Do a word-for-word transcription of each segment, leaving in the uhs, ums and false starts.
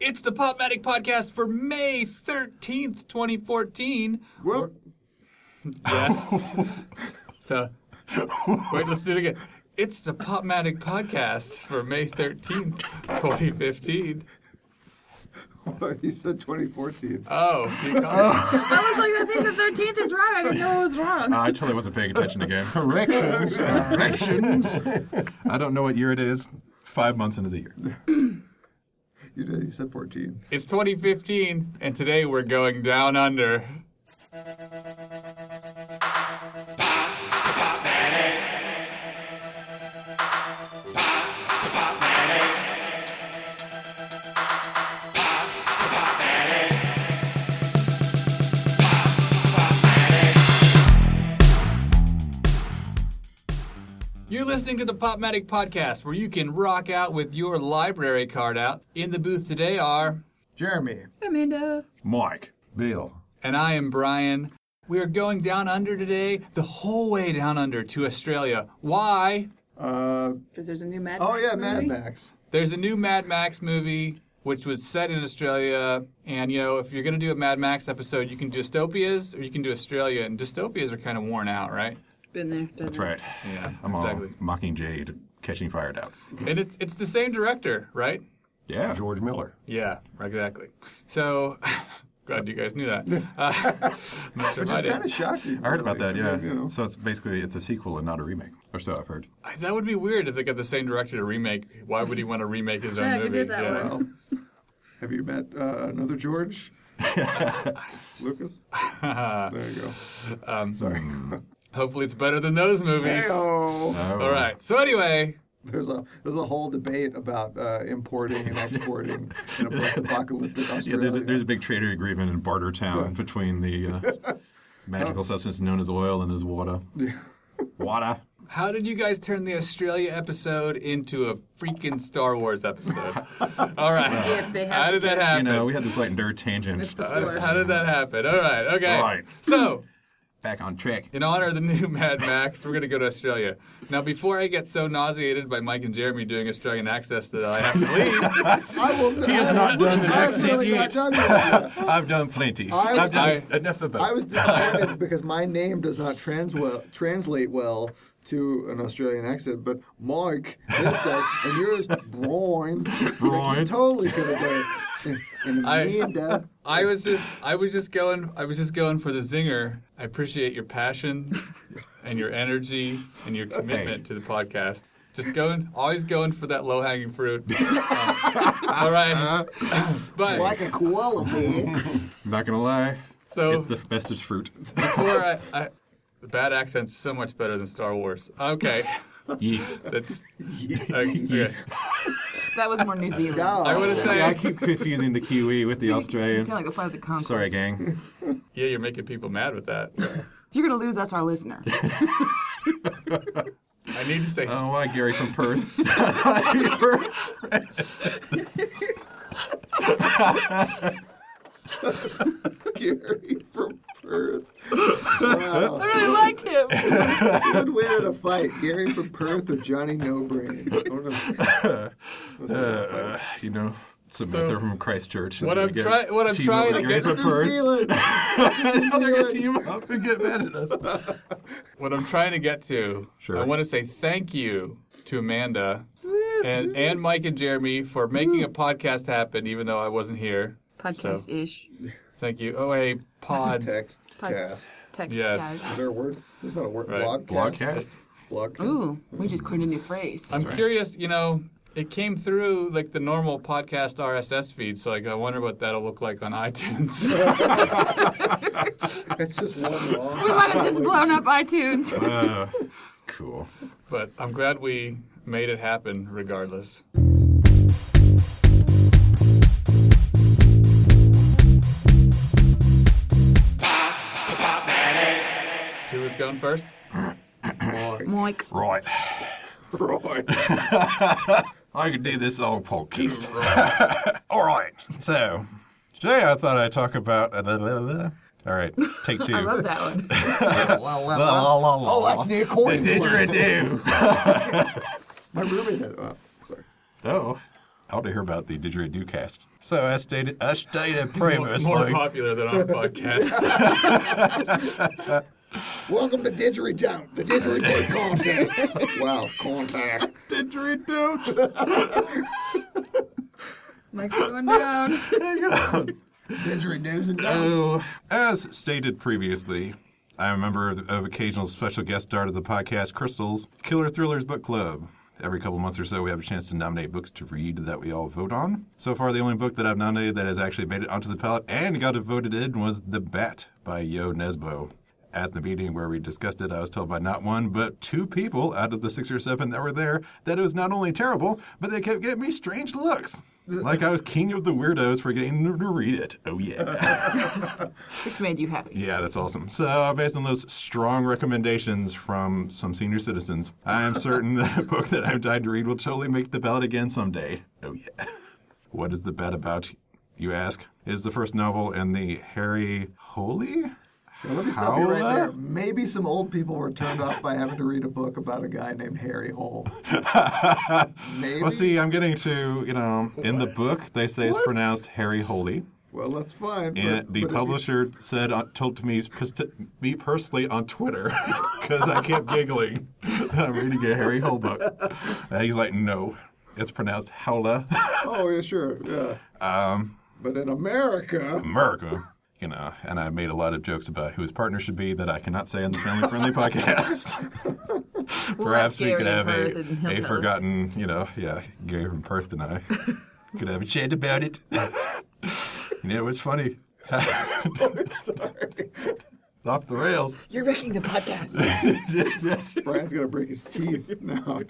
It's the Popmatic Podcast for May thirteenth, twenty fourteen. Well, yes. So, wait, let's do it again. It's the Popmatic Podcast for May thirteenth, twenty fifteen. You said twenty fourteen. Oh, you got it. I was like, I think the thirteenth is right. I didn't know it was wrong. I totally wasn't paying attention again. Corrections, corrections. I don't know what year it is. Five months into the year. You did. You said fourteen. It's twenty fifteen, and today we're going down under. You're listening to the Popmatic Podcast, where you can rock out with your library card out. In the booth today are... Jeremy. Amanda. Mike. Bill. And I am Brian. We are going down under today, the whole way down under to Australia. Why? Uh, Because there's a new Mad oh, Max yeah, Mad movie. Max. There's a new Mad Max movie, which was set in Australia. And, you know, if you're going to do a Mad Max episode, you can do dystopias or you can do Australia. And dystopias are kind of worn out, right? Been there, done That's that. right. Yeah, I'm exactly. all Mockingjay catching fire out. And it's it's the same director, right? Yeah. George Miller. Yeah, exactly. So, glad you guys knew that. Uh, I'm not sure Which if I is did. kind of shocking. I heard about that, yeah. You know. So it's basically, it's a sequel and not a remake. Or so I've heard. I- That would be weird if they got the same director to remake. Why would he want to remake his own Yeah, I could movie? do that Yeah. one. Well, have you met uh, another George? Lucas? There you go. Um, Sorry. hopefully it's better than those movies. Hey-o. Oh. All right. So anyway, There's a there's a whole debate about uh, importing and exporting in a post-apocalyptic Australia. Yeah, there's a, there's a big trade agreement in Bartertown between the uh, magical substance known as oil and his water. Water. how did you guys turn the Australia episode into a freaking Star Wars episode? All right. If they How have did that to. happen? You know, we had this like nerd It's tangent. the How, force. how did that happen? All right. Okay. Right. So, Back on track. in honor of the new Mad Max, we're going to go to Australia. Now, before I get so nauseated by Mike and Jeremy doing Australian accents that I have to leave, I will, He has not done an I've accent really yet. not done that. I've done plenty. I I've was- done I- enough about I was disappointed because my name does not trans well, translate well to an Australian accent, but Mike, this does, and yours, Brian. Brian. You totally could have done it. And, and I- Amanda. I was just I was just going I was just going for the zinger. I appreciate your passion and your energy and your commitment to the podcast. Just going always going for that low hanging fruit. Um, all right. But like a koala bear. I'm not going to lie. so It's the bestest fruit. before I, I the bad accent's so much better than Star Wars. Okay. Yeet. That's okay. That was more New Zealand. God. I want to say I keep confusing the Kiwi with the You Australian. sound like a flight of the Conchords. Sorry, gang. yeah, you're making people mad with that. You're going to lose us, our listener. I need to say Oh, why Gary from Perth? Gary from Perth. Wow. I really liked him. Who would win in a fight, Gary from Perth or Johnny No Brain? I wonder- uh, you know, Samantha So, from Christchurch. what And I'm we get try- what I'm team trying up to Gary get- from New Perth. Zealand. Now they're going to team up and get mad at us. what I'm trying to get to. Sure. I want to say thank you to Amanda and and Mike and Jeremy for making a podcast happen, even though I wasn't here. Podcast-ish. Thank you. Oh, a pod. Text. Pod- Cast. Text, Yes. guys. Is there a word? There's not a word. Right. Blog. Blogcast? Blogcast. Ooh, we just coined a new phrase. I'm right. curious. You know, it came through like the normal podcast R S S feed, so like I wonder what that'll look like on iTunes. It's just one long. We might have just blown up iTunes. Uh, cool. But I'm glad we made it happen, regardless. Who was going first? Mike. Right. Right. I could do this whole podcast. All right. So, today I thought I'd talk about. Uh, all right. Take two. I love that one. La, la, la, la. Oh, that's the accordion. The didgeridoo. My roommate had. Oh, sorry. Oh, I want to hear about the didgeridoo cast. So I stated, I stated More, previously. more popular than our podcast. Welcome to Didgeridoo, the Didgeridoo contact. Wow, contact. Didgeridoo. Mike's going down. Didgeridoos and don'ts. Oh, as stated previously, I'm a member of, of occasional special guest star to the podcast Crystal's Killer Thrillers Book Club. Every couple months or so, we have a chance to nominate books to read that we all vote on. So far, the only book that I've nominated that has actually made it onto the ballot and got it voted in was The Bat by Yo Nesbo. At the meeting where we discussed it, I was told by not one, but two people out of the six or seven that were there that it was not only terrible, but they kept giving me strange looks. Like I was king of the weirdos for getting them to read it. Oh, yeah. Which made you happy. Yeah, that's awesome. So, based on those strong recommendations from some senior citizens, I am certain that a book that I'm dying to read will totally make the ballot again someday. Oh, yeah. What is The Bat about, you ask? It is the first novel in the Harry Holy? Now, let me stop you right Howler? there. Maybe some old people were turned off by having to read a book about a guy named Harry Hole. Maybe. Well, see, I'm getting to, you know, in the book, they say it's What? pronounced Harry Holy. Well, that's fine. And but, the but if you- publisher said, uh, told to me, me personally on Twitter, because I kept giggling. I'm reading a Harry Hole book. And he's like, no, it's pronounced Howla. Oh, yeah, sure. Yeah. Um, But in America, America. You know, and I made a lot of jokes about who his partner should be that I cannot say on the Family Friendly podcast. We'll Perhaps ask we could Gary in have Perth and he'll a, a tell us. forgotten, you know, yeah, Gary from Perth and I could have a chat about it. You know, it's funny. sorry. Off the rails. You're wrecking the podcast. Brian's going to break his teeth now.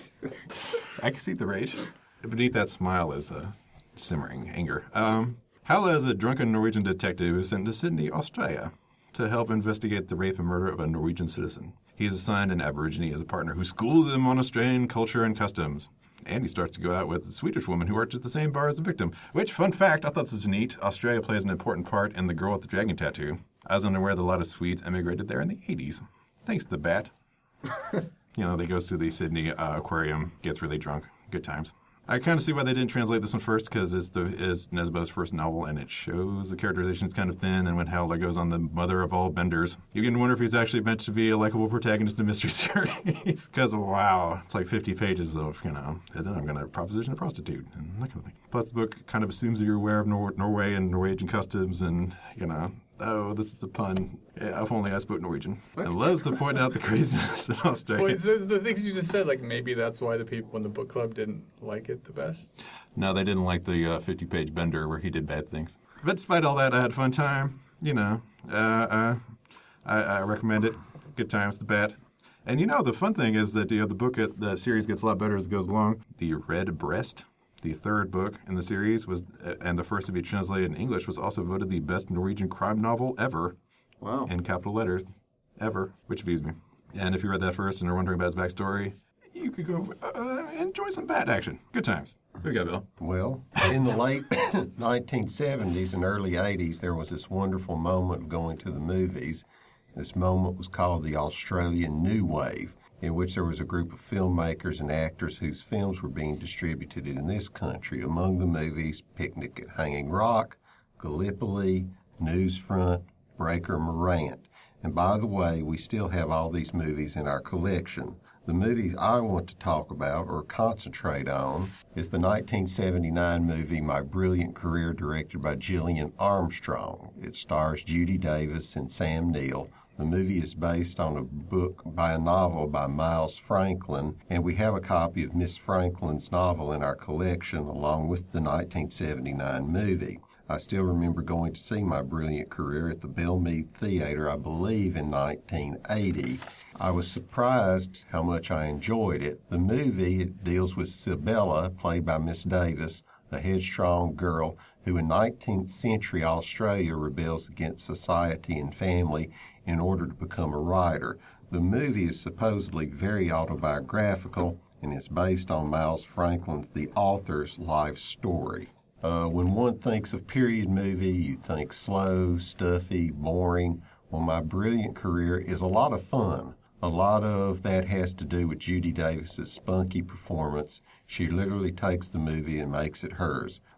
I can see the rage. Beneath that smile is a simmering anger. Um, Halla is a drunken Norwegian detective who is sent to Sydney, Australia, to help investigate the rape and murder of a Norwegian citizen. He is assigned an Aborigine as a partner who schools him on Australian culture and customs. And he starts to go out with a Swedish woman who worked at the same bar as the victim. Which, fun fact, I thought this was neat. Australia plays an important part in The Girl with the Dragon Tattoo. I was unaware that a lot of Swedes emigrated there in the eighties. Thanks to the Bat. You know, they goes to the Sydney uh, aquarium, gets really drunk. Good times. I kind of see why they didn't translate this one first, because it's the is Nesbo's first novel, and it shows the characterization is kind of thin, and when Howler goes on the mother of all benders, you can wonder if he's actually meant to be a likable protagonist in a mystery series, because, wow, it's like fifty pages of, you know, and then I'm going to proposition a prostitute, and that kind of thing. Plus, the book kind of assumes that you're aware of Nor- Norway and Norwegian customs, and, you know, oh, this is a pun. Yeah, if only I spoke Norwegian. And loves to point out the craziness in Australia. Wait, so the things you just said, like maybe that's why the people in the book club didn't like it the best? No, they didn't like the uh, fifty-page bender where he did bad things. But despite all that, I had a fun time. You know, uh, uh, I, I recommend it. Good times, The Bat. And you know, the fun thing is that you know, the book, uh, the series gets a lot better as it goes along. The Red Breast, the third book in the series, was uh, and the first to be translated in English, was also voted the best Norwegian crime novel ever. Wow. In capital letters, ever, which amused me. And if you read that first and are wondering about his backstory, you could go uh, enjoy some Bat action. Good times. Here you go, Bill. Well, in the late nineteen seventies and early eighties, there was this wonderful moment of going to the movies. This moment was called the Australian New Wave, in which there was a group of filmmakers and actors whose films were being distributed in this country. Among the movies, Picnic at Hanging Rock, Gallipoli, Newsfront, Breaker Morant. And by the way, we still have all these movies in our collection. The movie I want to talk about or concentrate on is the nineteen seventy-nine movie My Brilliant Career, directed by Gillian Armstrong. It stars Judy Davis and Sam Neill. The movie is based on a book by a novel by Miles Franklin, and we have a copy of Miss Franklin's novel in our collection along with the nineteen seventy-nine movie. I still remember going to see My Brilliant Career at the Bellmead Theater, I believe, in nineteen eighty. I was surprised how much I enjoyed it. The movie it deals with Sibella, played by Miss Davis, a headstrong girl who in nineteenth century Australia rebels against society and family in order to become a writer. The movie is supposedly very autobiographical and is based on Miles Franklin's, the author's, life story. Uh, when one thinks of period movie, you think slow, stuffy, boring. Well, My Brilliant Career is a lot of fun. A lot of that has to do with Judy Davis's spunky performance. She literally takes the movie and makes it hers.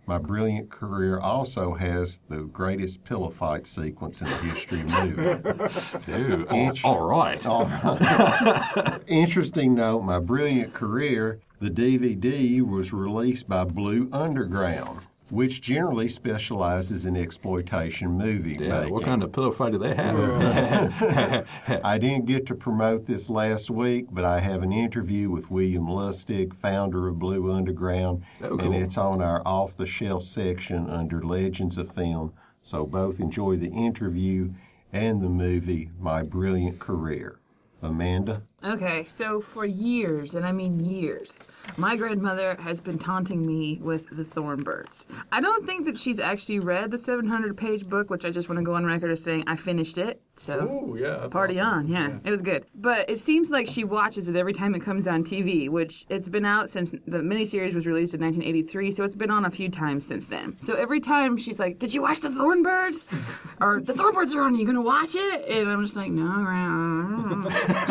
My Brilliant Career also has the greatest pillow fight sequence in the history of movies. Dude, all, Inch- all right. All right. Interesting note, My Brilliant Career, the D V D was released by Blue Underground, which generally specializes in exploitation movie Yeah, making. what kind of pillow fight do they have? I didn't get to promote this last week, but I have an interview with William Lustig, founder of Blue Underground, Oh, cool. and it's on our off-the-shelf section under Legends of Film. So both enjoy the interview and the movie My Brilliant Career. Amanda? Okay, so for years, and I mean years, my grandmother has been taunting me with the Thornbirds. I don't think that she's actually read the seven hundred page book, which I just want to go on record as saying I finished it. So Ooh, yeah. That's party awesome. on, yeah, it was good. But it seems like she watches it every time it comes on T V, which it's been out since the miniseries was released in nineteen eighty-three, so it's been on a few times since then. So every time she's like, "Did you watch the Thornbirds?" or "The Thornbirds are on, are you gonna watch it?" And I'm just like, "No, Grandma."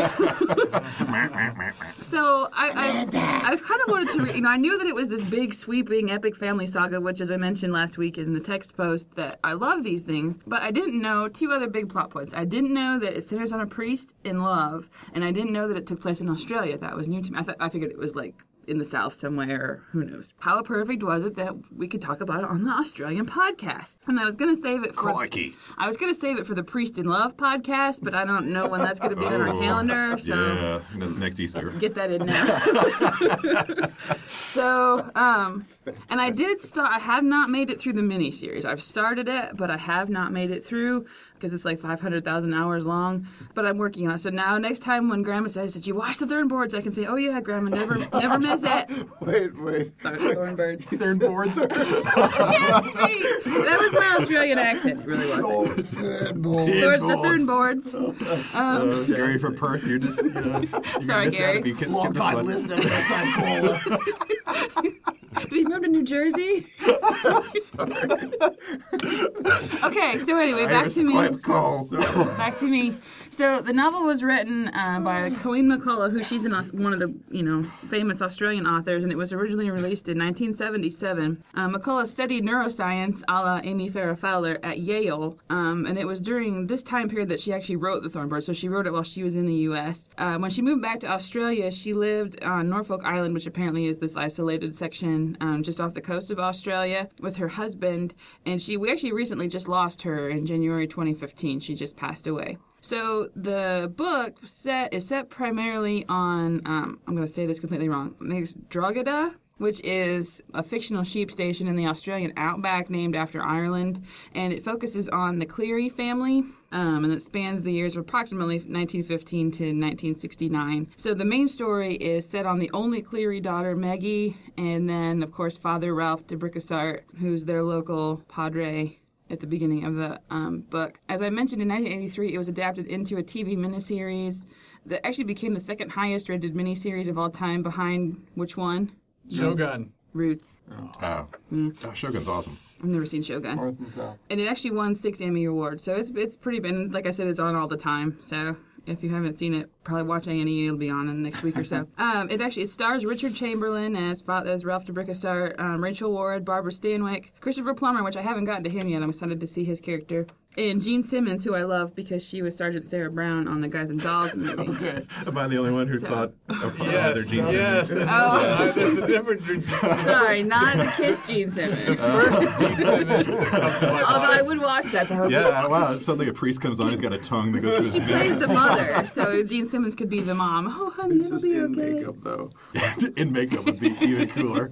So I, I, I've kind of wanted to, re- you know, I knew that it was this big, sweeping, epic family saga, which, as I mentioned last week in the text post, that I love these things, but I didn't know two other big plot points. I didn't know that it centers on a priest in love, and I didn't know that it took place in Australia. That was new to me. I thought I figured it was like in the South somewhere, who knows. How perfect was it that we could talk about it on the Australian podcast? And I was going to save it for Crikey. I was going to save it for the Priest in Love podcast, but I don't know when that's going to be on our Oh, calendar, so Yeah, that's next Easter. get that in now. So, um, and I did start, I have not made it through the miniseries. I've started it, but I have not made it through because it's like five hundred thousand hours long, but I'm working on it. So now next time when Grandma says, "Did you watch the Thornbirds?" I can say, "Oh yeah, Grandma, never never miss it." Wait, wait. Sorry, Thornbirds. Third boards. Yes, see, that was my Australian accent. It really wasn't. Thorns, the Thornbirds. Um, Gary from Perth, you're just, you know, you're Sorry, Gary. Long time listener, first time caller. Did he move to New Jersey? Okay, so anyway, back to me. Back to me. So the novel was written uh, by Colleen McCullough, who she's an, Aus- one of the you know famous Australian authors, and it was originally released in nineteen seventy-seven. Uh, McCullough studied neuroscience, a la Amy Farrah Fowler, at Yale, um, and it was during this time period that she actually wrote The Thornbirds. So she wrote it while she was in the U S. Uh, when she moved back to Australia, she lived on Norfolk Island, which apparently is this isolated section um, just off the coast of Australia, with her husband. And she we actually recently just lost her in January twenty fifteen. She just passed away. So the book set is set primarily on, um, I'm going to say this completely wrong, Drogheda, which is a fictional sheep station in the Australian outback named after Ireland, and it focuses on the Cleary family, um, and it spans the years of approximately nineteen fifteen to nineteen sixty-nine. So the main story is set on the only Cleary daughter, Maggie, and then, of course, Father Ralph de Brickassart, who's their local padre at the beginning of the um, book. As I mentioned, in nineteen eighty-three, it was adapted into a T V miniseries that actually became the second highest rated miniseries of all time, behind which one? Shogun. Roots. Oh. Mm. Oh, Shogun's awesome. I've never seen Shogun. North and South. And it actually won six Emmy Awards, so it's it's pretty, and like I said, it's on all the time, so if you haven't seen it, probably watch A and E. It'll be on in the next week or so. Um, it actually it stars Richard Chamberlain as as Ralph de Brickassart, um, Rachel Ward, Barbara Stanwyck, Christopher Plummer, which I haven't gotten to him yet. I'm excited to see his character. And Jean Simmons, who I love because she was Sergeant Sarah Brown on the Guys and Dolls movie. Okay. Am I the only one who So- thought of Yes, other Gene yes. Simmons? Oh. Yeah, there's a different Gene Sorry, not the Kiss Jean Simmons. Simmons that comes to my Although I mind. would watch that. That would be Yeah, wow. Suddenly a priest comes on, he's got a tongue that goes to his She neck. plays the mother, so Jean Simmons could be the mom. Oh, honey, It's it'll just be in okay. makeup, though. In makeup would be even cooler.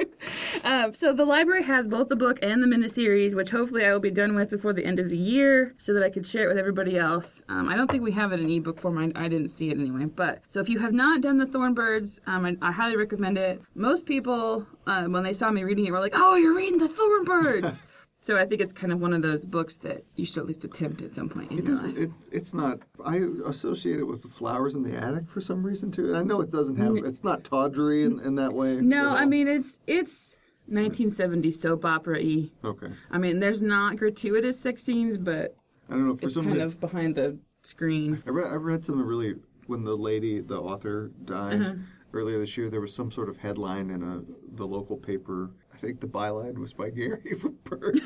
Uh, so the library has both the book and the miniseries, which hopefully I will be done with before the end of the year, so that I could share it with everybody else. Um, I don't think we have it in ebook form. I, I didn't see it anyway. But so if you have not done the Thornbirds, um, I, I highly recommend it. Most people, uh, when they saw me reading it, were like, "Oh, you're reading the Thornbirds." So I think it's kind of one of those books that you should at least attempt at some point in It your just, life. it, it's not. I associate it with the flowers in the attic for some reason too. And I know it doesn't have. It's not tawdry in, in that way. No, at all. I mean it's it's nineteen seventies soap opera-y. Okay. I mean, there's not gratuitous sex scenes, but I don't know. For it's some kind reason, of behind the screen. I read, I read some really when the lady, the author, died Uh-huh. earlier this year. There was some sort of headline in a the local paper. I I think the byline was by Gary from Perth.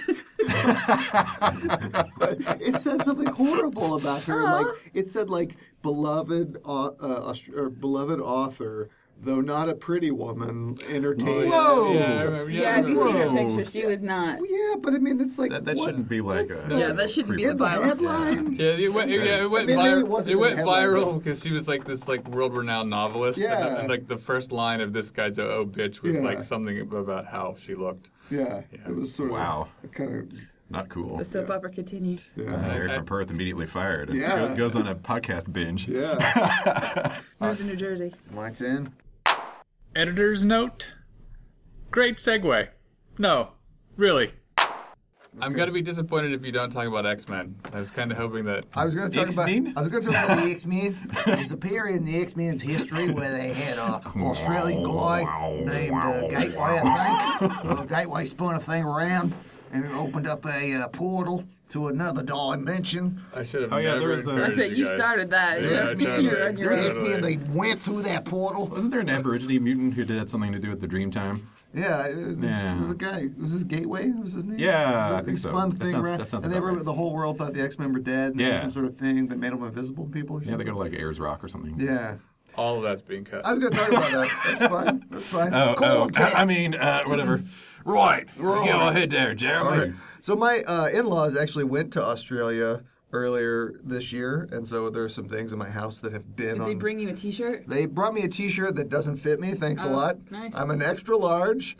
But it said something horrible about her. Like it said, like beloved, uh, uh, or beloved author, though not a pretty woman, entertaining. Whoa! Yeah, I remember, yeah, I Yeah, if you remember. see her Whoa. picture, she was not. Well, yeah, but I mean, it's like That, that what? shouldn't be like a. Yeah, that shouldn't be In the the byline. headline. Yeah, it went, yeah, it went, I mean, maybe it vir- wasn't it in went the headline, viral but- because she was like this like world-renowned novelist. Yeah. And, and like the first line of this guy's "Oh, oh bitch" was Yeah. like something about how she looked. Yeah, Yeah. it was sort of Wow. kind of Not cool. The soap opera continues. Uh, yeah, Eric from Perth immediately fired. It Yeah. go- goes on a podcast binge. yeah. Moved to New Jersey. My ten. Editor's note. Great segue. No, really. I'm gonna be disappointed if you don't talk about X-Men. I was kind of hoping that. I was going to talk about. X-Men? I was going to talk about the X-Men. There's a period in the X-Men's history where they had a Australian guy named uh, Gateway, I think. Uh, Gateway spun a thing around and it opened up a uh, portal to another dimension. I should have. Oh, yeah, never there was a- I encouraged said you guys. started that. Yeah, You're totally. you're on your The own. Totally. X-Men, they went through that portal. Wasn't there an Aborigine mutant who did something to do with the Dreamtime? Yeah, it was, Yeah. it was a guy. Was this Gateway? Was his name? Yeah, Was it- I think he so. spun the That thing sounds- around, that sounds and they about were right. the whole world thought the X-Men were dead. And they Yeah. had some sort of thing that made them invisible to people. Or Yeah, something. they go to like Ayers Rock or something. Yeah. All of that's being cut. I was going to talk about that. That's fine. That's fine. Oh, oh, Context. I mean, uh, whatever. Right. Go ahead there, Jeremy. All right. So my uh, in-laws actually went to Australia earlier this year, and so there's some things in my house that have been Did on. they bring you a T-shirt? They brought me a T-shirt that doesn't fit me. Thanks a Oh, lot. nice. I'm an extra large.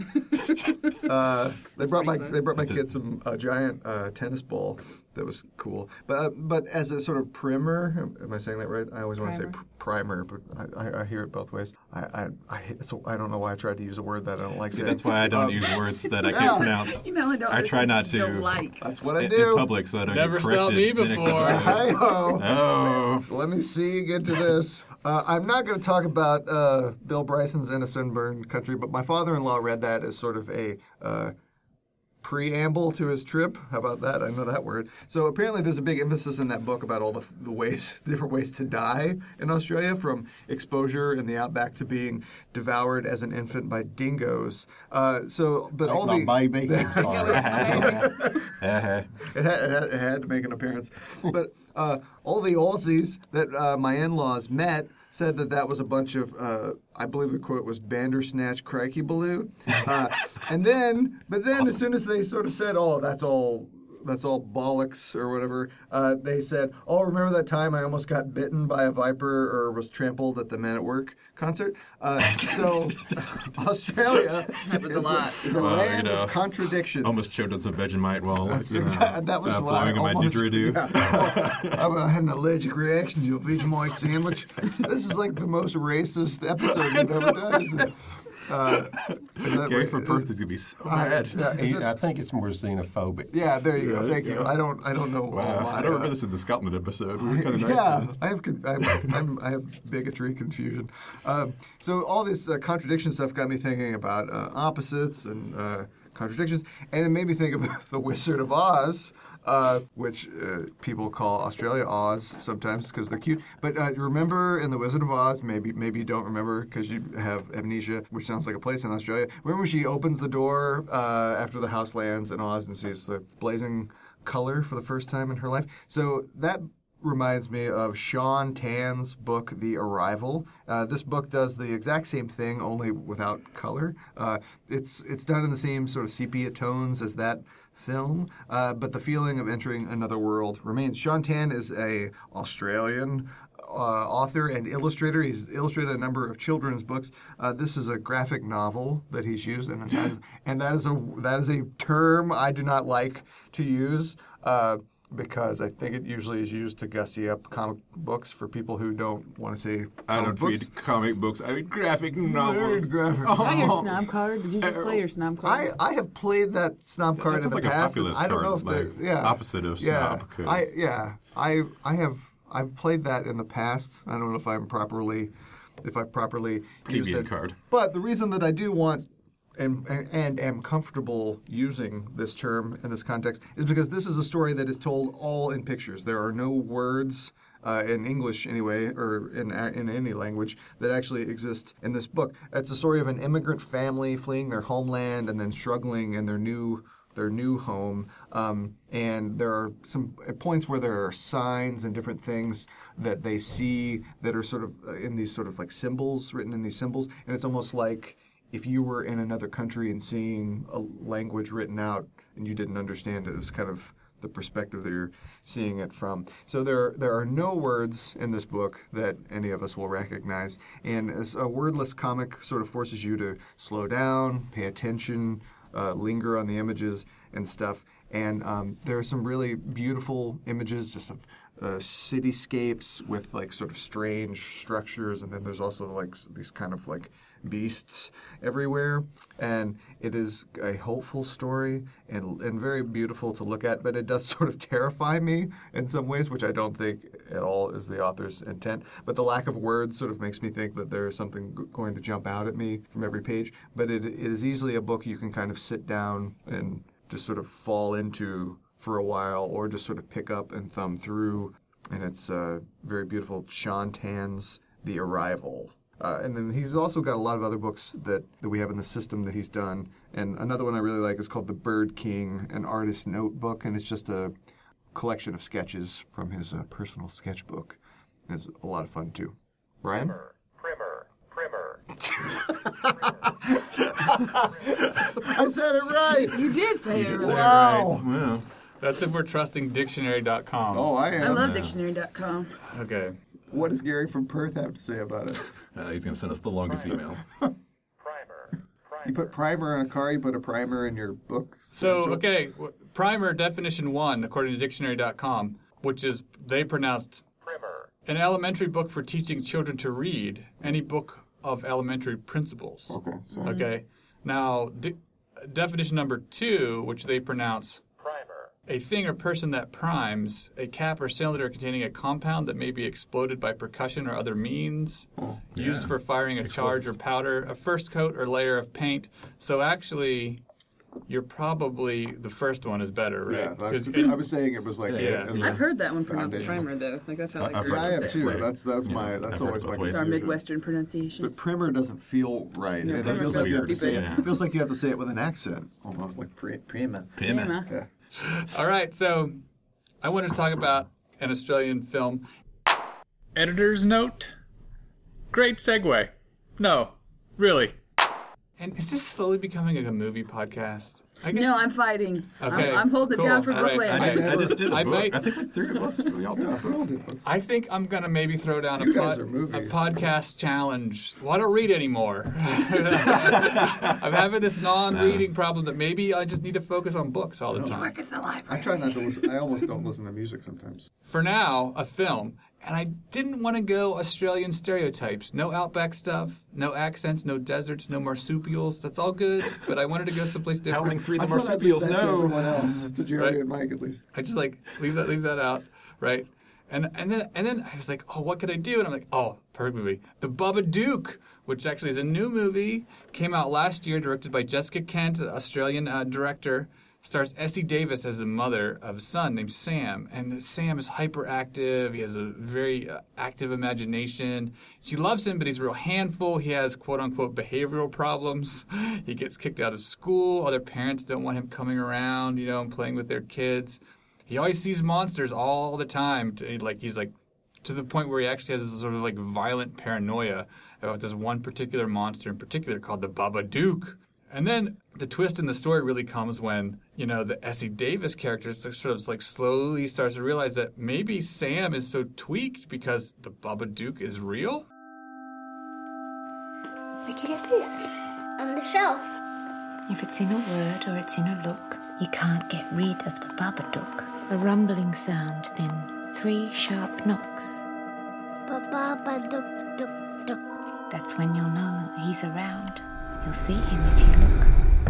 uh, they brought my pretty fun. they brought my kids some a giant uh, tennis ball that was cool. But uh, but as a sort of primer, am, am I saying that right? I always want to say Primer. pr- primer, but I, I, I hear it both ways. I I I, hate- it's a, I don't know why I tried to use a word that I don't like See, saying. that's why I don't Um, use words that I yeah. can't pronounce You know, I don't. I there's try something not you to. Don't like. That's what I in, do. in public, so I don't Never get corrected. stopped me the next before. episode. Hi-ho. Oh. So let me see you get to this. Uh, I'm not going to talk about uh, Bill Bryson's In a Sunburned Country, but my father-in-law read that as sort of a uh, preamble to his trip. How about that? I know that word. So apparently there's a big emphasis in that book about all the, the ways, different ways to die in Australia, from exposure in the outback to being devoured as an infant by dingoes. Uh, so, but Take all my the baby. I'm sorry. Uh-huh. It had, it, had, it had to make an appearance. But uh, all the Aussies that uh, my in-laws met said that that was a bunch of, uh, I believe the quote was Bandersnatch crikey baloo. Uh, and then, but then as soon as they sort of said, oh, that's all, that's all bollocks or whatever, uh, they said, oh, remember that time I almost got bitten by a viper or was trampled at the Men at Work concert? Uh, so Australia Happens a is lot. is a Well, land you know, of contradictions. Almost choked on some Vegemite while That's you know, exact- that was uh, what I blowing in my almost- didgeridoo. Yeah. Oh, I had an allergic reaction to a Vegemite sandwich. This is like the most racist episode we've ever done, isn't it? Uh, is that Gary right? from Perth is gonna be so I- mad. yeah, is He- it- I think it's more xenophobic. yeah, there you go. Yeah, Thank you. yeah. I don't. I don't know. Wow, all my, I don't remember uh, this in the Scotland episode. We were kind of nice. yeah, then. I have con- I'm, I'm, I have bigotry confusion. Um, so all this uh, contradiction stuff got me thinking about uh, opposites and uh, contradictions, and it made me think of the Wizard of Oz. Uh, which uh, people call Australia Oz sometimes because they're cute. But uh, you remember in The Wizard of Oz, maybe maybe you don't remember because you have amnesia, which sounds like a place in Australia. Remember when she opens the door uh, after the house lands in Oz and sees the blazing color for the first time in her life? So that reminds me of Sean Tan's book, The Arrival. Uh, this book does the exact same thing, only without color. Uh, it's it's done in the same sort of sepia tones as that film, uh, but the feeling of entering another world remains. Sean Tan is a Australian uh, author and illustrator. He's illustrated a number of children's books. Uh, this is a graphic novel that he's used, and it has, and that is a that is a term I do not like to use. Uh, because I think it usually is used to gussy up comic books for people who don't want to say I comic don't books. read comic books. I read graphic novels. Graphic Is that your novels. snob card? Did you just play your snob I, card? I have played that snob card That in sounds the like a past. and populist I don't know if card, they like yeah opposite of yeah snob, 'cause- I yeah I I have I've played that in the past. I don't know if I'm properly if I properly used Plebeian it. card. But the reason that I do want and, and and am comfortable using this term in this context is because this is a story that is told all in pictures. There are no words uh, in English anyway, or in in any language, that actually exists in this book. It's a story of an immigrant family fleeing their homeland and then struggling in their new their new home. Um, and there are some points where there are signs and different things that they see that are sort of in these sort of like symbols, written in these symbols. And it's almost like if you were in another country and seeing a language written out and you didn't understand it, it was kind of the perspective that you're seeing it from. So there there are no words in this book that any of us will recognize. And as a wordless comic sort of forces you to slow down, pay attention, uh, linger on the images and stuff. And um, there are some really beautiful images just of uh, cityscapes with like sort of strange structures. And then there's also like these kind of like beasts everywhere, and it is a hopeful story and and very beautiful to look at, but it does sort of terrify me in some ways, which I don't think at all is the author's intent. But the lack of words sort of makes me think that there is something g- going to jump out at me from every page. But it, it is easily a book you can kind of sit down and just sort of fall into for a while, or just sort of pick up and thumb through. And it's uh, very beautiful. Sean Tan's The Arrival. Uh, and then he's also got a lot of other books that, that we have in the system that he's done. And another one I really like is called The Bird King, an artist's notebook. And it's just a collection of sketches from his uh, personal sketchbook. And it's a lot of fun, too. Brian? Primer, primer, I said it right! You did say it right. Wow! Well, That's if we're trusting dictionary dot com. Oh, I am. I love dictionary dot com. Okay. What does Gary from Perth have to say about it? uh, he's going to send us the longest email. primer, You put primer on a car, you put a primer in your book. So, okay, w- primer definition one, according to dictionary dot com, which is, they pronounced, primer, an elementary book for teaching children to read, any book of elementary principles. Okay, so Okay. Now, di- definition number two, which they pronounce, primer, a thing or person that primes, a cap or cylinder containing a compound that may be exploded by percussion or other means, used yeah. for firing a charge or Explosives. powder, a first coat or layer of paint. So actually, you're probably, the first one is better, right? yeah, I was, 'Cause it- I was saying it was like Yeah. as a- I've heard that one pronounced Foundation. primer, though. Like, that's how I I've grew heard Yeah, I up have with too. it. That's that's Yeah, my I've that's heard always it my both ways. It's our confusion. Midwestern pronunciation. But primer doesn't feel right. No, it primer feels like you have to say feels it. stupid. feels like you have to say it with an accent, almost like pri- primer. Primer. Yeah. All right, so I wanted to talk about an Australian film. Editor's note. Great segue. No, really. And is this slowly becoming like a movie podcast? I guess. No, I'm fighting. Okay, I'm, I'm holding cool. it down for All right. Brooklyn. I just, I never- just did the I book. might- I think like three of us, we all did the book. I think I'm gonna maybe throw down a, You guys pod, are movies. a podcast challenge. Well, I don't read anymore. I'm having this non-reading problem that maybe I just need to focus on books all the time. Work at the library. I try not to listen. I almost don't listen to music sometimes. For now, a film. And I didn't want to go Australian stereotypes. No outback stuff, no accents, no deserts, no marsupials. That's all good, but I wanted to go someplace different. Howling three, the I thought I'd leave marsupials, that to everyone no. else, to Jerry Right. and Mike at least. I just like leave that leave that out, right? And and then and then I was like, oh, what could I do? And I'm like, oh, perfect movie, The Babadook, which actually is a new movie, came out last year, directed by Jessica Kent, an Australian uh, director. Stars Essie Davis as the mother of a son named Sam, and Sam is hyperactive. He has a very uh, active imagination. She loves him, but he's a real handful. He has quote-unquote behavioral problems. He gets kicked out of school. Other parents don't want him coming around, you know, and playing with their kids. He always sees monsters all the time. To, like he's like to the point where he actually has this sort of like violent paranoia about this one particular monster in particular called the Babadook. And then the twist in the story really comes when, you know, the Essie Davis character sort of like slowly starts to realize that maybe Sam is so tweaked because the Babadook is real. Where'd you get this? On the shelf. If it's in a word or it's in a look, you can't get rid of the Babadook. A rumbling sound, then three sharp knocks. Ba-ba-ba, duck, duck, duck. That's when you'll know he's around. You'll see him if you look.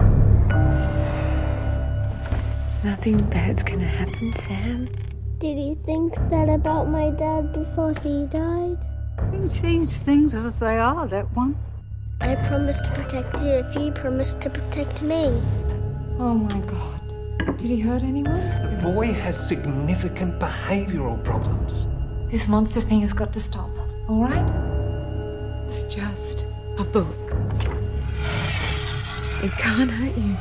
Nothing bad's gonna happen, Sam. Did you think that about my dad before he died? He sees things as they are, that one. I promised to protect you if you promised to protect me. Oh my God. Did he hurt anyone? The boy has significant behavioral problems. This monster thing has got to stop, all right? It's just a book. It can't hurt you.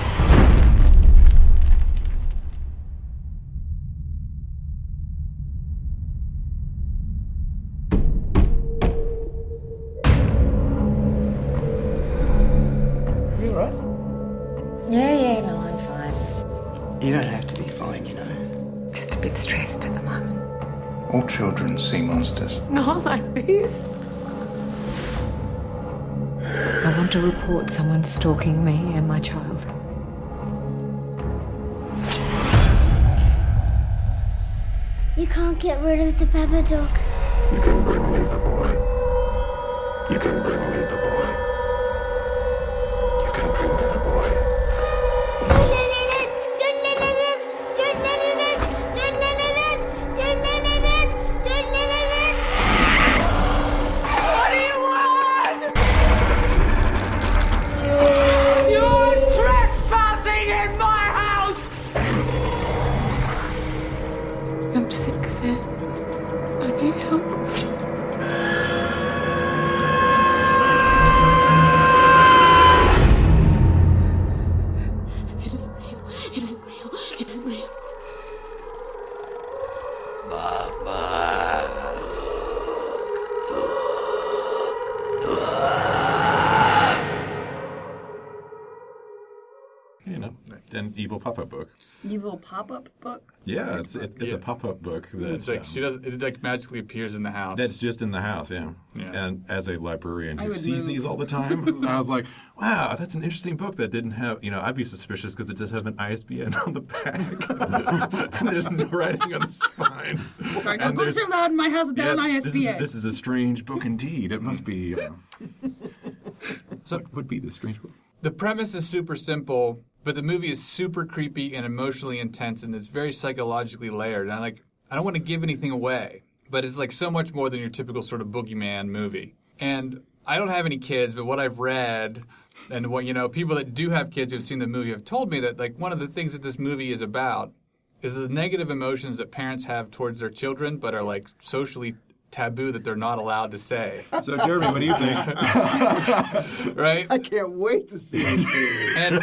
You all right? Yeah, yeah, no, I'm fine. You don't have to be fine, you know. Just a bit stressed at the moment. All children see monsters. Not like this. I want to report someone stalking me and my child. You can't get rid of the Babadook. You can bring me the boy. You can bring me the boy. You can bring me the boy. What do you want? You're trespassing in my house! I'm sick, Sam. I need help. It isn't real. It isn't real. It isn't real. Mama. You know, an evil pop-up book. Evil pop-up book? Yeah, it's it, it's Yeah. a pop-up book. That's, It's like um, she does. It like magically appears in the house. That's just in the house, yeah. Yeah. And as a librarian I who would sees move. these all the time, I was like, wow, that's an interesting book that didn't have, you know, I'd be suspicious because it does have an I S B N on the back. And there's no writing on the spine. Sorry, no And books there's- are allowed in my house without yeah, an this I S B is, N. this is a strange book indeed. It must be. Uh, So- what would be this strange book? The premise is super simple, but the movie is super creepy and emotionally intense, and it's very psychologically layered. And I like, I don't want to give anything away, but it's like so much more than your typical sort of boogeyman movie. And I don't have any kids, but what I've read and what, you know, people that do have kids who've seen the movie have told me that like one of the things that this movie is about is the negative emotions that parents have towards their children, but are like socially taboo that they're not allowed to say. So, Jeremy, what do you think? Right? I can't wait to see this movie. And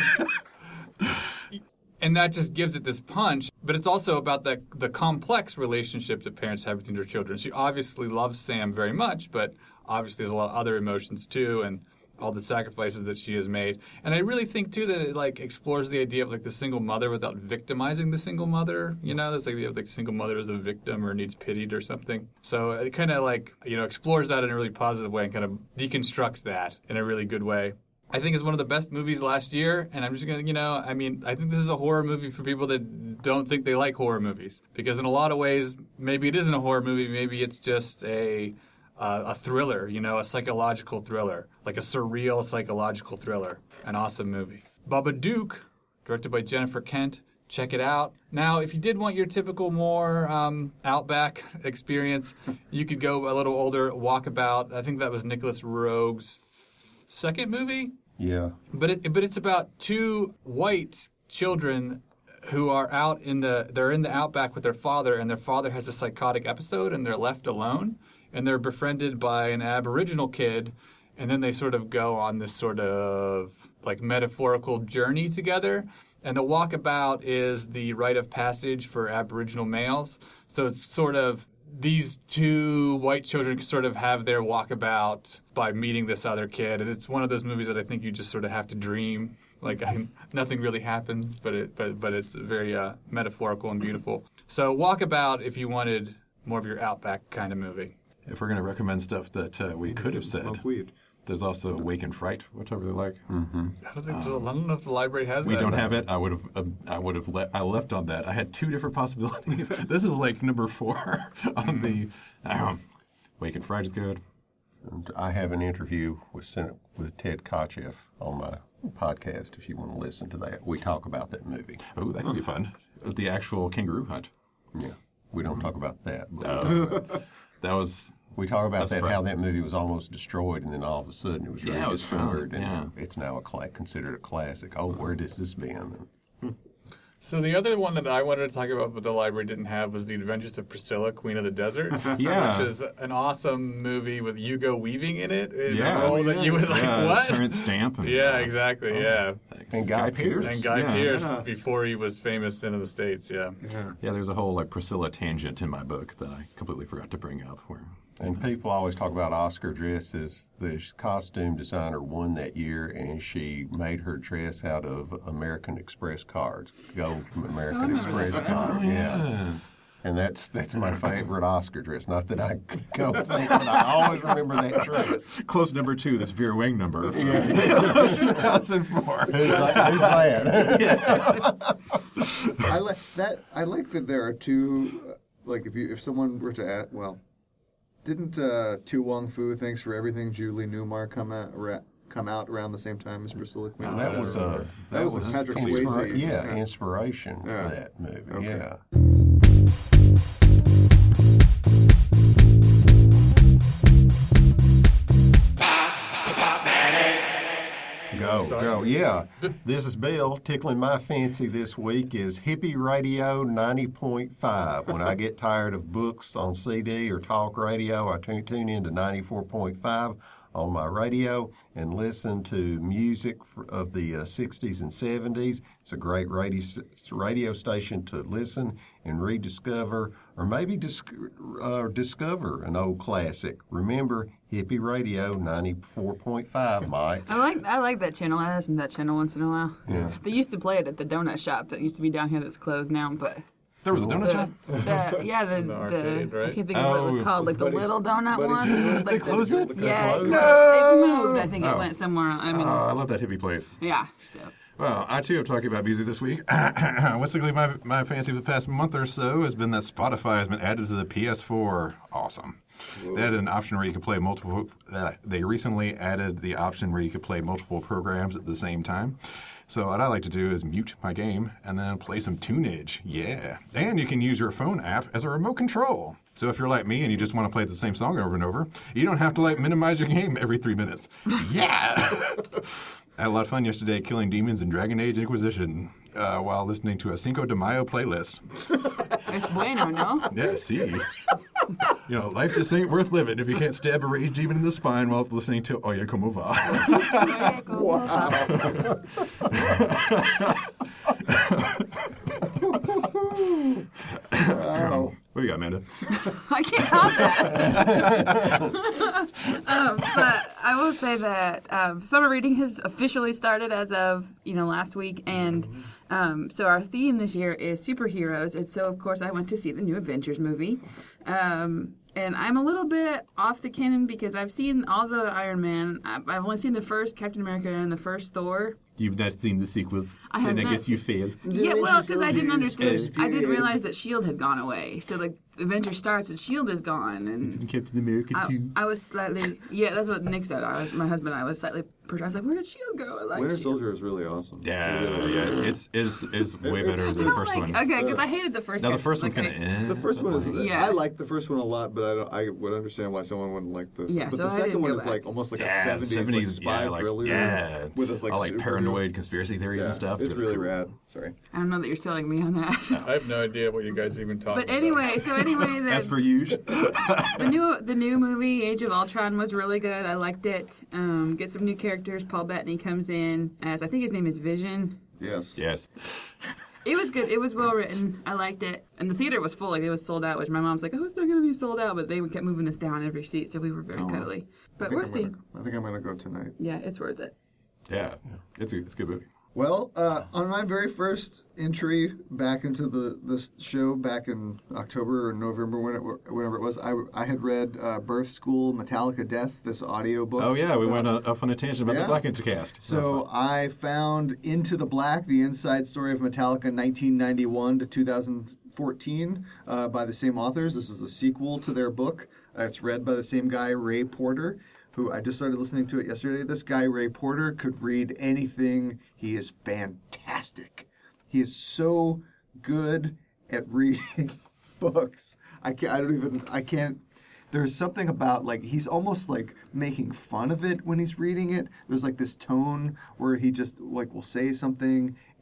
and that just gives it this punch. But it's also about the the complex relationship that parents have between their children. She obviously loves Sam very much, but obviously there's a lot of other emotions too, and all the sacrifices that she has made. And I really think too that it like explores the idea of like the single mother without victimizing the single mother. You know, there's like the idea of like single mother as a victim or needs pitied or something. So it kind of like, you know, explores that in a really positive way and kind of deconstructs that in a really good way. I think it's one of the best movies last year, and I'm just going to, you know, I mean, I think this is a horror movie for people that don't think they like horror movies. Because in a lot of ways, maybe it isn't a horror movie, maybe it's just a uh, a thriller, you know, a psychological thriller, like a surreal psychological thriller. An awesome movie. Babadook, directed by Jennifer Kent. Check it out. Now, if you did want your typical more um, Outback experience, you could go a little older, Walkabout. I think that was Nicholas Roeg's second movie. Yeah. But it, but it's about two white children who are out in the they're in the outback with their father, and their father has a psychotic episode, and they're left alone, and they're befriended by an Aboriginal kid, and then they sort of go on this sort of like metaphorical journey together. And the Walkabout is the rite of passage for Aboriginal males, so it's sort of these two white children sort of have their walkabout by meeting this other kid, and it's one of those movies that I think you just sort of have to dream. Like I, nothing really happens, but it but but it's very uh, metaphorical and beautiful. So Walkabout, if you wanted more of your Outback kind of movie. If we're going to recommend stuff that uh, we could have said, Smoke weed. there's also Wake and Fright, which I really like. Mm-hmm. I don't think um, I don't know if the library has we that. don't have it. I would have. Uh, I would have. Le- I left on that. I had two different possibilities. This is like number four on the. Um, Wake and Fright is good. And I have an interview with Sen- with Ted Kotcheff on my podcast. If you want to listen to that, we talk about that movie. Oh, that could be fun. The actual kangaroo hunt. Yeah, we don't talk about that. But Uh, that was. We talk about that, how surprising. that movie was almost destroyed, and then all of a sudden it was Yeah, it was rediscovered, found, and yeah. it's now a cla- considered a classic. Oh, where has this been? So the other one that I wanted to talk about but the library didn't have was The Adventures of Priscilla, Queen of the Desert. Yeah. Which is an awesome movie with Hugo Weaving in it. In Yeah. a role Oh, that yeah. you would like, Yeah, what? Terrence Stamp. And, yeah, uh, exactly, oh, yeah. And Guy Pearce. And Guy Yeah. Pearce Yeah. before he was famous in the States, yeah. Yeah. Yeah, there's a whole like Priscilla tangent in my book that I completely forgot to bring up. Where And people always talk about Oscar dresses. The costume designer won that year, and she made her dress out of American Express cards, gold from American Express cards. Yeah. And that's that's my favorite Oscar dress. Not that I go think, but I always remember that dress. Close number two, this Vera Wang number. Yeah. two thousand four. Who's, who's that? Yeah. I like that. I like that there are two. uh, Like if you if someone were to add, well, didn't uh, Tu Wong Fu, Thanks for Everything, Julie Newmar come out ra- come out around the same time as Priscilla Queen? Well, that was a that, was, a Patrick inspira- Swayze. Yeah, inspiration Yeah. for that movie. Okay. Yeah. Go, go, yeah. This is Bill. Tickling my fancy this week is Hippie Radio ninety point five. When I get tired of books on C D or talk radio, I tune, tune into ninety-four point five on my radio and listen to music of the uh, sixties and seventies. It's a great radio, radio station to listen and rediscover, or maybe dis- uh, discover an old classic. Remember, Hippie Radio ninety-four point five, Mike. I like I like that channel. I listen to that channel once in a while. Yeah. They used to play it at the donut shop that used to be down here that's closed now, but There was a donut the, shop? the yeah the, The the, arcade, right? I can't think of what it was Oh, called, like the Buddy- little donut Buddy one. Q. It was like They the- closed it? Yeah, closed it, it? it moved. I think it Oh. went somewhere. I mean, Oh, I love that hippie place. yeah. So. Well, I too am talking about music this week. What's tickling my, my fancy for the past month or so has been that Spotify has been added to the P S four. Awesome. They added an option where you can play multiple. Uh, they recently added the option where you could play multiple programs at the same time. So what I like to do is mute my game and then play some tunage. Yeah. And you can use your phone app as a remote control. So if you're like me and you just want to play the same song over and over, you don't have to like minimize your game every three minutes. Yeah. I had a lot of fun yesterday killing demons in Dragon Age Inquisition uh, while listening to a Cinco de Mayo playlist. It's bueno, no? Yeah, see. You know, life just ain't worth living if you can't stab a rage demon in the spine while listening to Oye Como Va. Wow. Wow. What do you got, Amanda? I can't top that. um, but I will say that um, summer reading has officially started as of you know last week, and um, so our theme this year is superheroes. And so of course I went to see the new Avengers movie, um, and I'm a little bit off the canon because I've seen all the Iron Man. I've, I've only seen the first Captain America and the first Thor. You've not seen the sequels, I have and I not. guess you failed. Yeah, well, because I didn't understand. Avengers I didn't realize that S H I E L D had gone away. So like Avengers starts and S H I E L D is gone, and Captain America I, too. I was slightly yeah. That's what Nick said. I was my husband. and I was slightly. I was like, where did S H I E L D go? I like Winter S H I E L D. Soldier is really awesome. Yeah, It really is. yeah, it's it's it's way better than I the don't first like, one. Okay, because I hated the first. Now the Cap- first one's like, kind of I- eh. The first one is. Yeah. I like the first one a lot, but I don't. I would understand why someone wouldn't like the. Yeah, but so the I second didn't one go is back. like almost like Yeah, a seventies, like spy yeah, like, thriller. yeah, With those like, all like superhero- paranoid conspiracy theories Yeah, and stuff. It's really rad. Sorry. I don't know that you're selling me on that. I have no idea what you guys are even talking But anyway, so anyway, the, As per usual. the new the new movie Age of Ultron was really good. I liked it. Um, get some new characters. Paul Bettany comes in as I think his name is Vision. Yes. Yes. It was good. It was well written. I liked it. And the theater was full. Like, it was sold out, which my mom's like, oh, it's not going to be sold out. But they kept moving us down every seat, so we were very Oh. cuddly. But I think we're I'm seeing. gonna- I think I'm going to go tonight. Yeah, it's worth it. Yeah, it's a, it's a good movie. Well, uh, on my very first entry back into the this show back in October or November, when it, whenever it was, I, I had read uh, Birth School, Metallica Death, this audio book. Oh yeah, we about- went uh, up on a tangent about Yeah. the Black Intercast. So I found Into the Black, the inside story of Metallica, nineteen ninety-one to two thousand fourteen, uh, by the same authors. This is a sequel to their book. Uh, it's read by the same guy, Ray Porter, who I just started listening to it yesterday. This guy, Ray Porter, could read anything. He is fantastic. He is so good at reading books. I can't. I don't even. I can't. There's something about, like, he's almost like making fun of it when he's reading it. There's like this tone where he just like will say something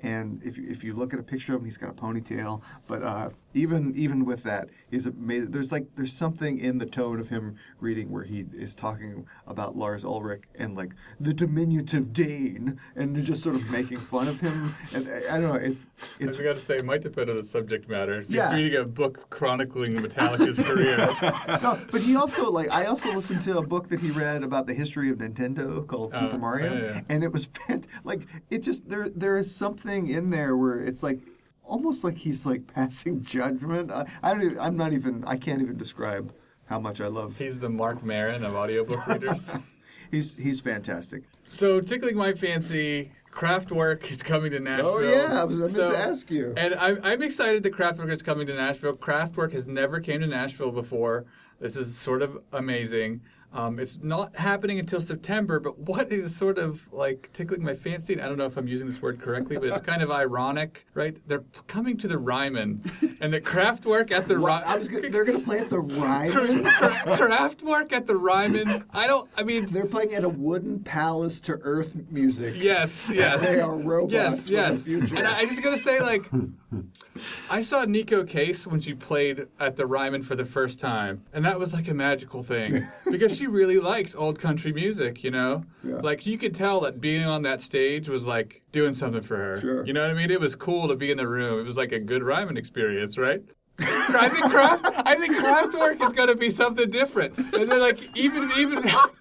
And if you, if you look at a picture of him, he's got a ponytail. But uh, even even with that, he's amazing. There's like there's something in the tone of him reading where he is talking about Lars Ulrich and like the diminutive Dane, and they're just sort of making fun of him. And I, I don't know. It's it's. I got to say, it might depend on the subject matter. If Yeah. you're reading a book chronicling Metallica's career. No, but he also like I also listened to a book that he read about the history of Nintendo called Oh, Super Mario, yeah, yeah. and it was fant- like it just there there is something in there where it's like almost like he's like passing judgment. I, I don't even, I'm not even I can't even describe how much I love. He's the Mark Maron of audiobook readers. he's he's fantastic. So, Tickling My Fancy, Kraftwerk is coming to Nashville. Oh yeah, I was I meant So- to ask you. And I'm, I'm excited that Kraftwerk is coming to Nashville. Kraftwerk has never came to Nashville before. This is sort of amazing. Um, it's not happening until September, but what is sort of like tickling my fancy? I don't know if I'm using this word correctly, but it's kind of ironic, right? They're p- coming to the Ryman, and the Kraftwerk at the What? Ryman. I was gonna, they're going to play at the Ryman. Kraftwerk at the Ryman. I don't. I mean, They're playing at a wooden palace to earth music. yes, yes. They are robots Yes, for yes. the future. And I, I just gotta say, like, I saw Nico Case when she played at the Ryman for the first time, and that was like a magical thing because she really likes old country music, you know. Yeah. Like you could tell that being on that stage was like doing something for her. Sure. You know what I mean? It was cool to be in the room. It was like a good Ryman experience, right? I think Kraft. I think Kraftwerk is going to be something different, and then like even even,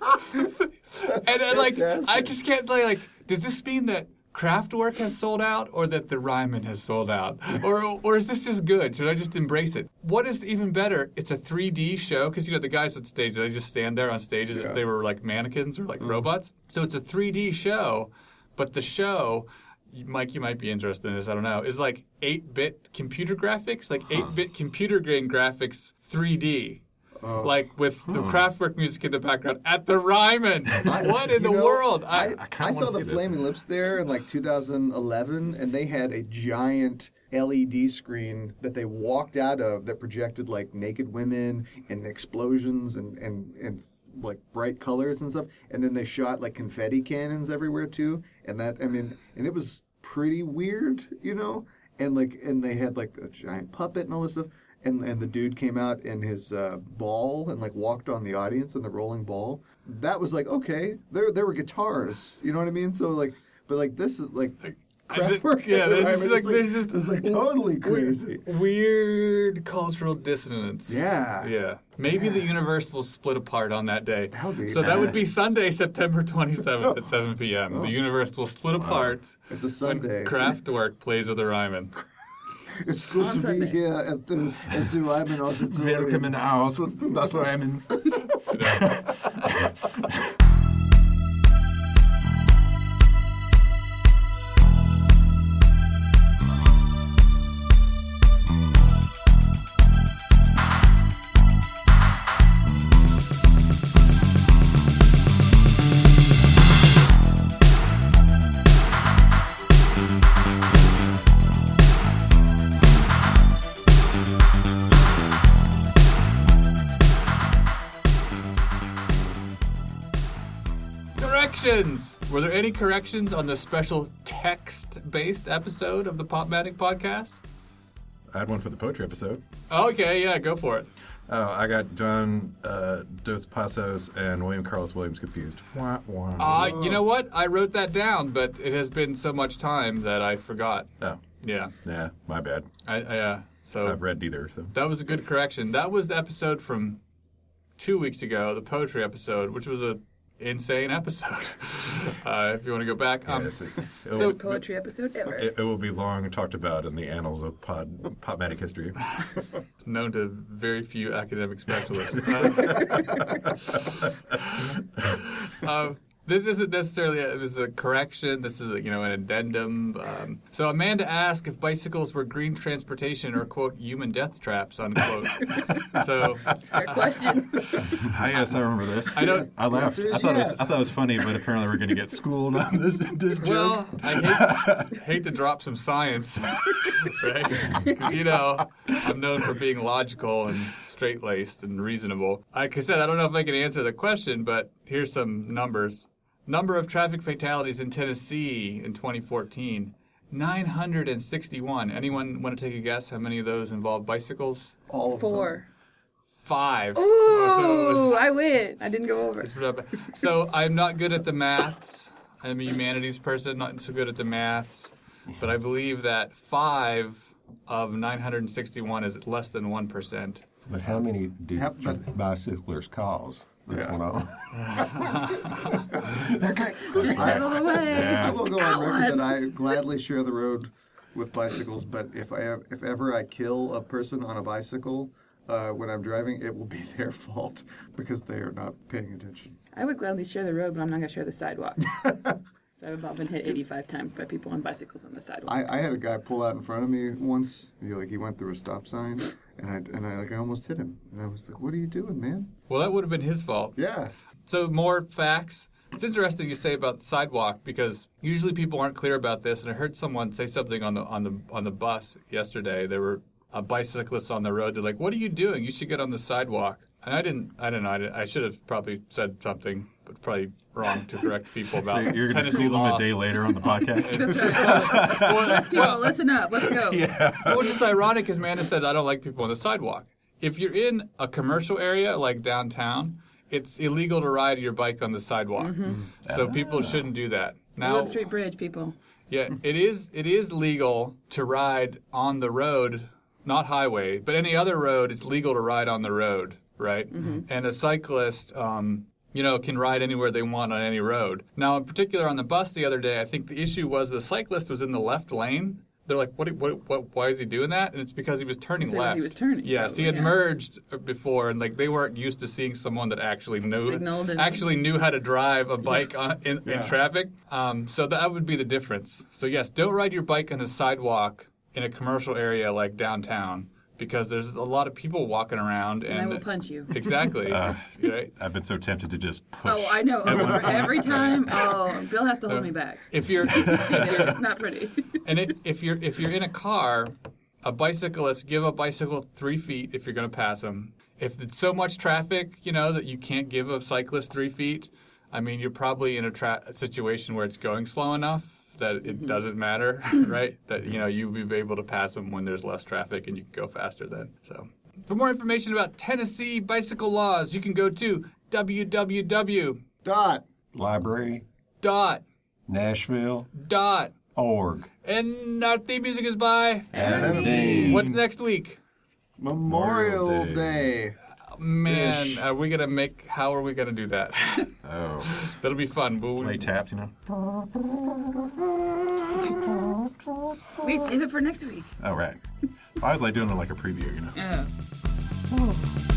and then like I just can't say like, does this mean that Kraftwerk has sold out, or that the Ryman has sold out, or or is this just good? Should I just embrace it? What is even better? It's a three D show because you know the guys on stage they just stand there on stage as Yeah. if they were like mannequins or like robots. So it's a three D show, but the show. Mike, you might be interested in this. I don't know. Is like eight-bit computer graphics, like eight-bit computer grain graphics, three D, Oh. like with the Kraftwerk music in the background at the Ryman. I- What in you the know, world? I, I, I, saw the Flaming Lips there in like two thousand eleven, and they had a giant L E D screen that they walked out of that projected like naked women and explosions and, and, and like bright colors and stuff. And then they shot like confetti cannons everywhere too. And that, I mean, and it was pretty weird, you know? And like, and they had like a giant puppet and all this stuff. And and the dude came out in his uh, ball and like walked on the audience in the rolling ball. That was like, okay, there there were guitars, you know what I mean? So like, but like this is like Kraftwerk. yeah, there's I just mean, like it's like there's just it's like totally crazy. weird cultural dissonance. Yeah. yeah. Maybe the universe will split apart on that day. That would be so that would be bad. Sunday, September twenty-seventh at seven p.m. Oh. The universe will split apart. It's a Sunday. When Kraftwerk plays with the Ryman. It's good On to Sunday. be here at the S U Ryman Auditorium. Welcome in the house. That's what I'm in. Corrections! Were there any corrections on the special text-based episode of the Popmatic podcast? I had one for the poetry episode. Okay, yeah, go for it. Oh, I got John uh, Dos Passos and William Carlos Williams confused. Wah, wah. Uh, you know what? I wrote that down, but it has been so much time that I forgot. Oh, Yeah. yeah, my bad. I, I, uh, so I've read neither, so. that was a good correction. That was the episode from two weeks ago, the poetry episode, which was a insane episode. uh, if you want to go back, um, Yes, it, it so will, Poetry episode ever. it, it will be long talked about in the annals of pod, Popmatic history. known to very few academic specialists. Uh, um, this isn't necessarily a, this is a correction. This is a, you know an addendum. Um, so Amanda asked if bicycles were green transportation or quote human death traps unquote. So Fair question. Hi, yes, I remember this. I don't. I laughed. Answer is I thought, it was, yes. I thought it was funny, but apparently we're going to get schooled on this, this Well, joke. I hate, hate to drop some science, right? 'Cause, you know, I'm known for being logical and straight-laced and reasonable. Like I said, I don't know if I can answer the question, but here's some numbers. Number of traffic fatalities in Tennessee in twenty fourteen, nine hundred sixty-one. Anyone want to take a guess how many of those involve bicycles? All of Four. Five. Ooh, Oh, so, I win. I didn't go over. so I'm not good at the maths. I'm a humanities person, not so good at the maths. But I believe that five of nine hundred sixty-one is less than one percent. But how many did How- but- bicyclers cause? That's Yeah. what I- Okay. Just I, out of the way. I will go on record that I gladly share the road with bicycles, but if I if ever I kill a person on a bicycle uh, when I'm driving, it will be their fault because they are not paying attention. I would gladly share the road, but I'm not going to share the sidewalk. So I've about been hit eighty-five times by people on bicycles on the sidewalk. I, I had a guy pull out in front of me once. He like he went through a stop sign, and I and I like I almost hit him. And I was like, "What are you doing, man?" Well, that would have been his fault. Yeah. So more facts. It's interesting you say about the sidewalk because usually people aren't clear about this. And I heard someone say something on the on the on the bus yesterday. There were uh, bicyclists on the road. They're like, "What are you doing? You should get on the sidewalk." And I didn't. I don't know. I, didn't, I should have probably said something, but probably wrong to correct people about So you're going to Tennessee school them law. a day later on the podcast? That's right. Well, People, well, listen up. Let's go. Yeah. Well, what's just ironic is Amanda said, I don't like people on the sidewalk. If you're in a commercial area like downtown, it's illegal to ride your bike on the sidewalk. Mm-hmm. So people shouldn't do that. Now, Wood Street Bridge, people. yeah, it is it is legal to ride on the road, not highway, but any other road, it's legal to ride on the road, right? Mm-hmm. And a cyclist, um, you know, can ride anywhere they want on any road. Now, in particular, on the bus the other day, I think the issue was the cyclist was in the left lane. They're like, what, what, what, why is he doing that? And it's because he was turning Because left. he was turning, Yes, he probably, had yeah. merged before, and like they weren't used to seeing someone that actually knew Signaled and- actually knew how to drive a bike on, in, in Yeah. traffic. Um, so that would be the difference. So yes, don't ride your bike on the sidewalk in a commercial area like downtown because there's a lot of people walking around, And and I will punch you. Exactly. Uh, right. I've been so tempted to just push. Oh, I know. Over every time. Oh, Bill has to hold So, me back. If you're It's not pretty. and it, if you're if you're in a car, a bicyclist, give a bicycle three feet if you're going to pass them. If it's so much traffic, you know, that you can't give a cyclist three feet, I mean, you're probably in a, tra- a situation where it's going slow enough that it doesn't matter, right? That, you know, you'll be able to pass them when there's less traffic and you can go faster then. So, for more information about Tennessee bicycle laws, you can go to www. Dot. Library, dot Nashville, dot org. And our theme music is by Adam Dean. What's next week? Memorial Memorial Day. Day. Man, Ish. are we gonna make? How are we gonna do that? Oh, That'll be fun. But we, play taps, you know? Wait, save it for next week. Oh, right. I was like doing it like a preview, you know? Oh.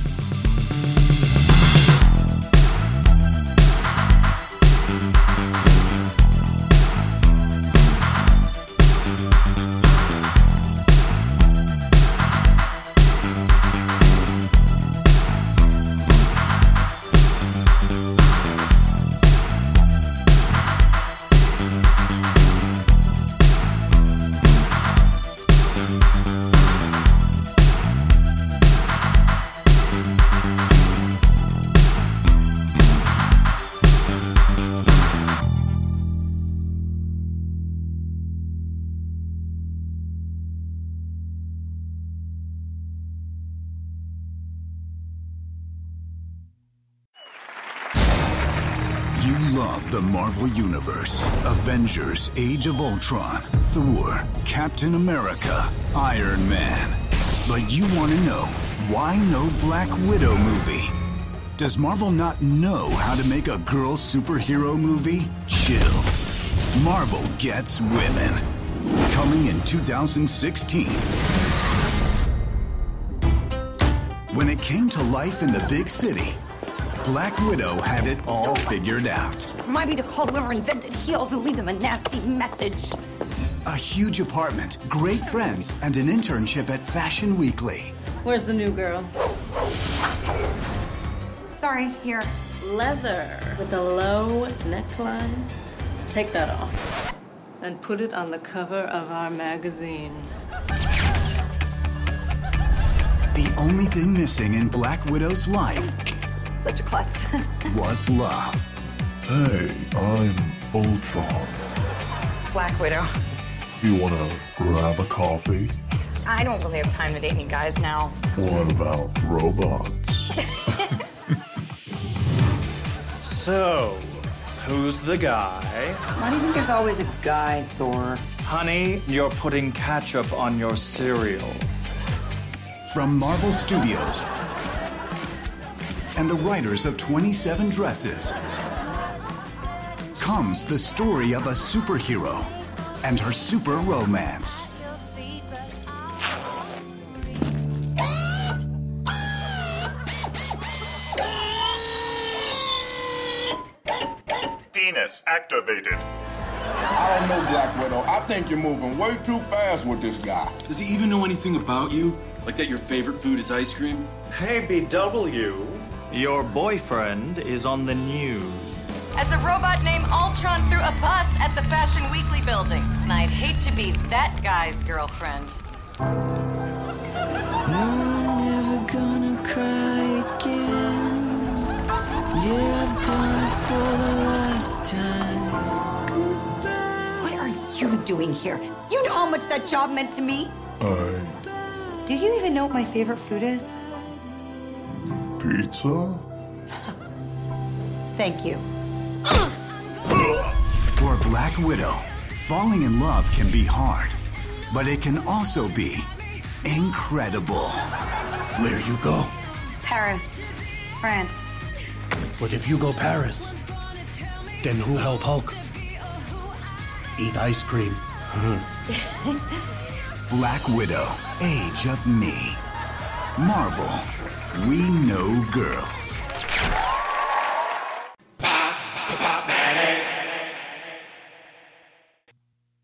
You love the Marvel Universe. Avengers, Age of Ultron, Thor, Captain America, Iron Man. But you want to know, why no Black Widow movie? Does Marvel not know how to make a girl superhero movie? Chill. Marvel gets women. Coming in two thousand sixteen. When it came to life in the big city, Black Widow had it all figured out. Remind me to call whoever invented heels and leave them a nasty message. A huge apartment, great friends, and an internship at Fashion Weekly. Where's the new girl? Sorry, here. Leather with a low neckline. Take that off. And put it on the cover of our magazine. The only thing missing in Black Widow's life Such a klutz. was love. Hey, I'm Ultron. Black Widow. You want to grab a coffee? I don't really have time to date any guys now. So. What about robots? So, who's the guy? Why do you think there's always a guy, Thor? Honey, you're putting ketchup on your cereal. From Marvel Studios and the writers of twenty-seven Dresses comes the story of a superhero and her super romance. Penis activated. I don't know, Black Widow. I think you're moving way too fast with this guy. Does he even know anything about you? Like that your favorite food is ice cream? Hey, B W, your boyfriend is on the news. As a robot named Ultron threw a bus at the Fashion Weekly building. And I'd hate to be that guy's girlfriend. No, I'm never gonna cry again. Yeah, I've done it for the last time. Goodbye. What are you doing here? You know how much that job meant to me? I... Do you even know what my favorite food is? Pizza? Thank you. For Black Widow, falling in love can be hard, but it can also be incredible. Where you go? Paris, France. But if you go Paris, then who help Hulk? Eat ice cream. Black Widow, Age of Me. Marvel, we know girls.